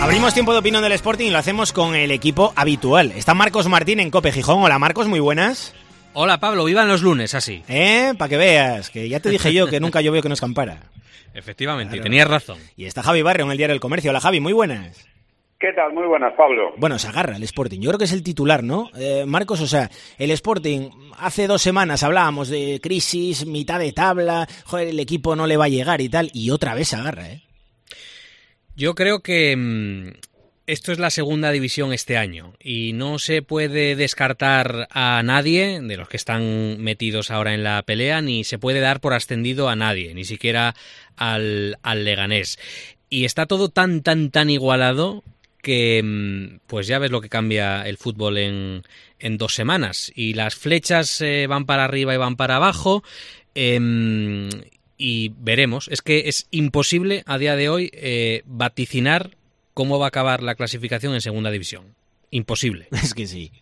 Abrimos tiempo de opinión del Sporting y lo hacemos con el equipo habitual. Está Marcos Martín en COPE Gijón. Hola Marcos, muy buenas. Hola Pablo, vivan los lunes así. Para que veas, que ya te dije yo que nunca llovió que no escampara. Efectivamente, Claro. Y tenías razón. Y está Javi Barrio en el Diario del Comercio. Hola Javi, muy buenas. ¿Qué tal? Muy buenas, Pablo. Bueno, se agarra el Sporting. Yo creo que es el titular, ¿no? Marcos, o sea, el Sporting, hace 2 semanas hablábamos de crisis, mitad de tabla, joder, el equipo no le va a llegar y tal, y otra vez se agarra, ¿eh? Yo creo que esto es la segunda división este año y no se puede descartar a nadie de los que están metidos ahora en la pelea, ni se puede dar por ascendido a nadie, ni siquiera al Leganés. Y está todo tan igualado que pues ya ves lo que cambia el fútbol en 2 semanas. Y las flechas van para arriba y van para abajo. Y veremos. Es que es imposible a día de hoy vaticinar cómo va a acabar la clasificación en segunda división. Imposible. Es que sí.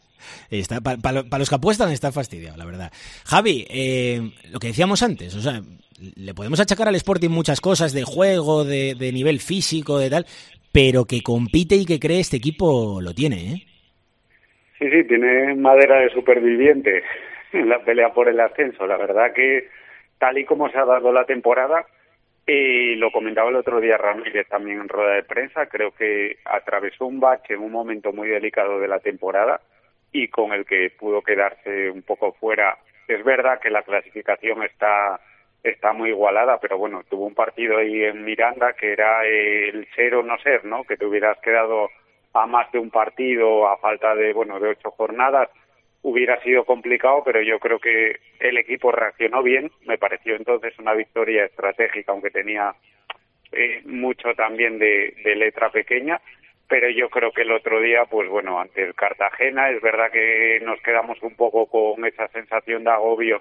Para los que apuestan está fastidiado, la verdad. Javi, lo que decíamos antes, o sea, le podemos achacar al Sporting muchas cosas de juego, de nivel físico, de tal, pero que compite y que cree este equipo lo tiene, ¿eh? Sí, tiene madera de superviviente en la pelea por el ascenso. La verdad que tal y como se ha dado la temporada, y lo comentaba el otro día Ramírez también en rueda de prensa, creo que atravesó un bache en un momento muy delicado de la temporada y con el que pudo quedarse un poco fuera. Es verdad que la clasificación está muy igualada, pero bueno, tuvo un partido ahí en Miranda que era el ser o no ser, ¿no? Que te hubieras quedado a más de un partido a falta de 8 jornadas, hubiera sido complicado, pero yo creo que el equipo reaccionó bien. Me pareció entonces una victoria estratégica, aunque tenía mucho también de letra pequeña, pero yo creo que el otro día, pues bueno, ante el Cartagena, es verdad que nos quedamos un poco con esa sensación de agobio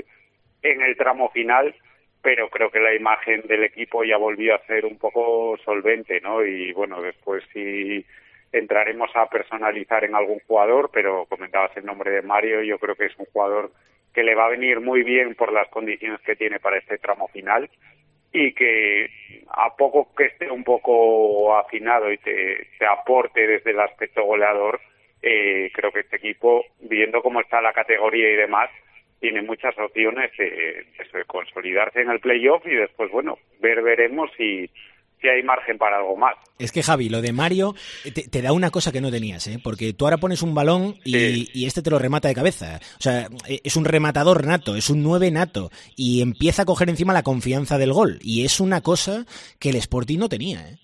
en el tramo final, pero creo que la imagen del equipo ya volvió a ser un poco solvente, ¿no? Y bueno, después sí entraremos a personalizar en algún jugador, pero comentabas el nombre de Mario, yo creo que es un jugador que le va a venir muy bien por las condiciones que tiene para este tramo final y que a poco que esté un poco afinado y te aporte desde el aspecto goleador, creo que este equipo, viendo cómo está la categoría y demás, tiene muchas opciones de consolidarse en el playoff y después, veremos si hay margen para algo más. Es que, Javi, lo de Mario te da una cosa que no tenías, ¿eh? Porque tú ahora pones un balón y este te lo remata de cabeza. O sea, es un rematador nato, es un 9 nato y empieza a coger encima la confianza del gol. Y es una cosa que el Sporting no tenía, ¿eh?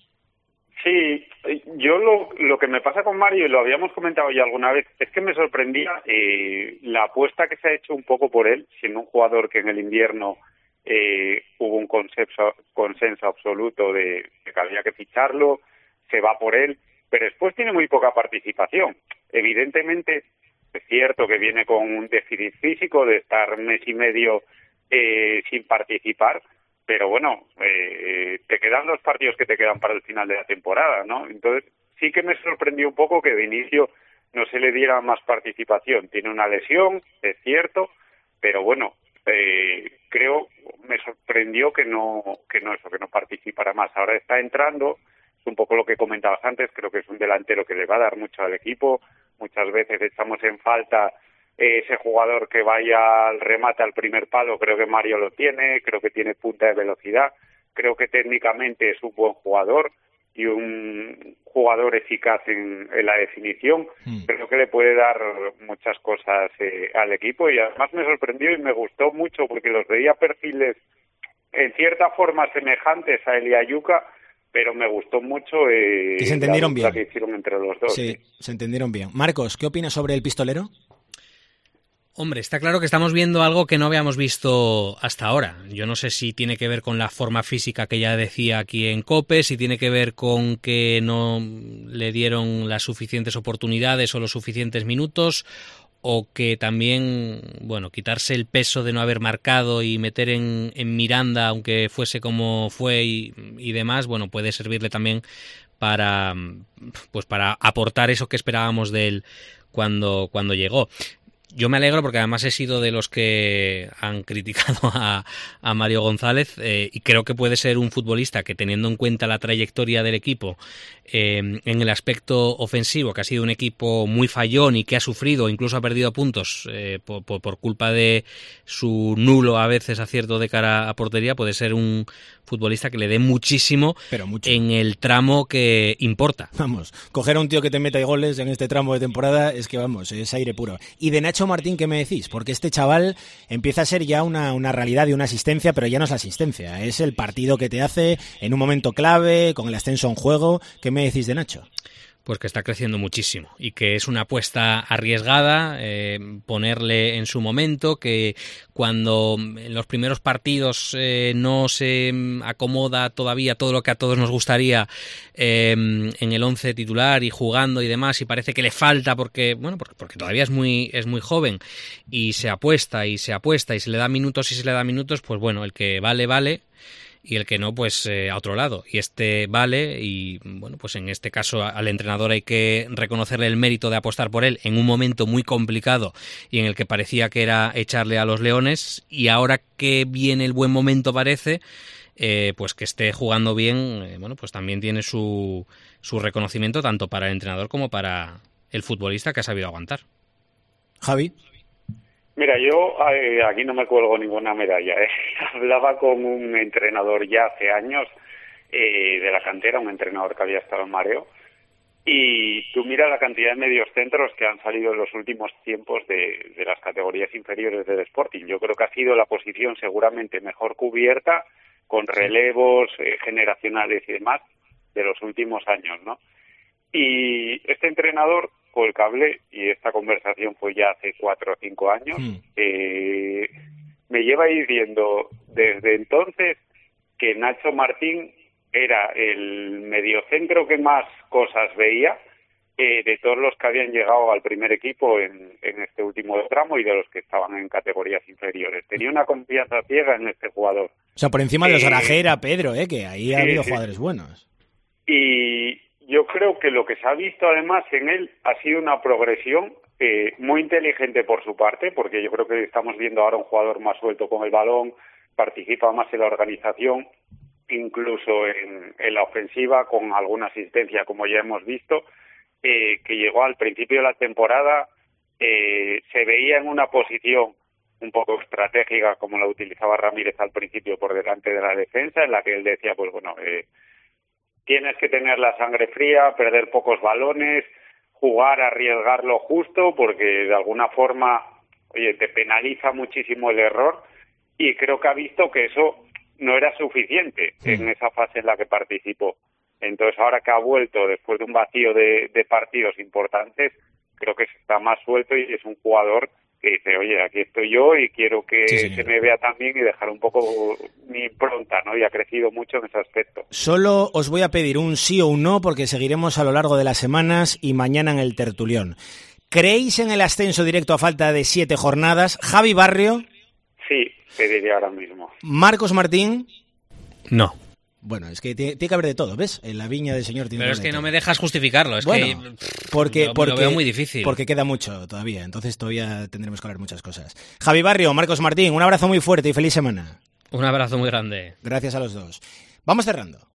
Sí, yo lo que me pasa con Mario, y lo habíamos comentado ya alguna vez, es que me sorprendía la apuesta que se ha hecho un poco por él, siendo un jugador que en el invierno hubo un consenso absoluto de que había que ficharlo, se va por él, pero después tiene muy poca participación. Evidentemente es cierto que viene con un déficit físico de estar mes y medio sin participar, pero te quedan los partidos que te quedan para el final de la temporada, ¿no? Entonces sí que me sorprendió un poco que de inicio no se le diera más participación. Tiene una lesión, es cierto, pero creo, me sorprendió que no participara más. Ahora está entrando, es un poco lo que comentabas antes, creo que es un delantero que le va a dar mucho al equipo. Muchas veces echamos en falta ese jugador que vaya al remate al primer palo, creo que Mario lo tiene, creo que tiene punta de velocidad, creo que técnicamente es un buen jugador y un jugador eficaz en la definición. Creo que le puede dar muchas cosas al equipo y además me sorprendió y me gustó mucho porque los veía perfiles en cierta forma semejantes a Elia Yuca, pero me gustó mucho que se entendieron bien, que hicieron entre los dos. Sí, se entendieron bien. Marcos, ¿qué opinas sobre el pistolero? Hombre, está claro que estamos viendo algo que no habíamos visto hasta ahora. Yo no sé si tiene que ver con la forma física que ya decía aquí en COPE, si tiene que ver con que no le dieron las suficientes oportunidades o los suficientes minutos, o que también, quitarse el peso de no haber marcado y meter en Miranda, aunque fuese como fue y demás, puede servirle también para aportar eso que esperábamos de él cuando llegó. Yo me alegro porque además he sido de los que han criticado a Mario González y creo que puede ser un futbolista que, teniendo en cuenta la trayectoria del equipo en el aspecto ofensivo, que ha sido un equipo muy fallón y que ha sufrido, incluso ha perdido puntos por culpa de su nulo a veces acierto de cara a portería, puede ser un futbolista que le dé muchísimo, pero mucho, en el tramo que importa. Vamos, coger a un tío que te meta goles en este tramo de temporada es que, vamos, es aire puro. Y de Nacho Martín, ¿qué me decís? Porque este chaval empieza a ser ya una realidad y una asistencia, pero ya no es la asistencia, es el partido que te hace en un momento clave, con el ascenso en juego. ¿Qué me decís de Nacho? Pues que está creciendo muchísimo y que es una apuesta arriesgada, ponerle en su momento, que cuando en los primeros partidos no se acomoda todavía todo lo que a todos nos gustaría en el 11 titular y jugando y demás, y parece que le falta porque todavía es muy joven, y se apuesta y se le da minutos y se le da minutos, pues bueno, el que vale, y el que no, pues a otro lado. Y este vale, y bueno, pues en este caso al entrenador hay que reconocerle el mérito de apostar por él en un momento muy complicado y en el que parecía que era echarle a los leones, y ahora que viene el buen momento parece, pues que esté jugando bien, bueno, pues también tiene su reconocimiento tanto para el entrenador como para el futbolista, que ha sabido aguantar. Javi. Mira, yo aquí no me cuelgo ninguna medalla. Hablaba con un entrenador ya hace años de la cantera, un entrenador que había estado en Mareo, y tú mira la cantidad de mediocentros que han salido en los últimos tiempos de las categorías inferiores del Sporting. Yo creo que ha sido la posición seguramente mejor cubierta, con relevos generacionales y demás, de los últimos años, ¿no? Y este entrenador, por el cable, y esta conversación fue ya hace 4 o 5 años, me lleva diciendo desde entonces que Nacho Martín era el mediocentro que más cosas veía de todos los que habían llegado al primer equipo en este último tramo y de los que estaban en categorías inferiores. Tenía una confianza ciega en este jugador. O sea, por encima de los Grajera, Pedro, que ahí ha habido jugadores buenos. Y yo creo que lo que se ha visto además en él ha sido una progresión muy inteligente por su parte, porque yo creo que estamos viendo ahora un jugador más suelto con el balón, participa más en la organización, incluso en la ofensiva, con alguna asistencia, como ya hemos visto, que llegó al principio de la temporada, se veía en una posición un poco estratégica, como la utilizaba Ramírez al principio, por delante de la defensa, en la que él decía, pues bueno, tienes que tener la sangre fría, perder pocos balones, jugar, arriesgar lo justo, porque de alguna forma, oye, te penaliza muchísimo el error, y creo que ha visto que eso no era suficiente en esa fase en la que participó. Entonces, ahora que ha vuelto después de un vacío de partidos importantes, creo que está más suelto y es un jugador que dice, oye, aquí estoy yo y quiero que se me vea también y dejar un poco mi impronta, ¿no? Y ha crecido mucho en ese aspecto. Solo os voy a pedir un sí o un no, porque seguiremos a lo largo de las semanas y mañana en el tertulión. ¿Creéis en el ascenso directo a falta de 7 jornadas? Javi Barrio. Sí, te diría ahora mismo. Marcos Martín. No. Bueno, es que tiene que haber de todo, ¿ves? En la viña del señor tiene. Pero es que no me dejas justificarlo, es bueno, que lo veo muy difícil. Porque queda mucho todavía, entonces todavía tendremos que hablar muchas cosas. Javi Barrio, Marcos Martín, un abrazo muy fuerte y feliz semana. Un abrazo muy grande. Gracias a los dos. Vamos cerrando.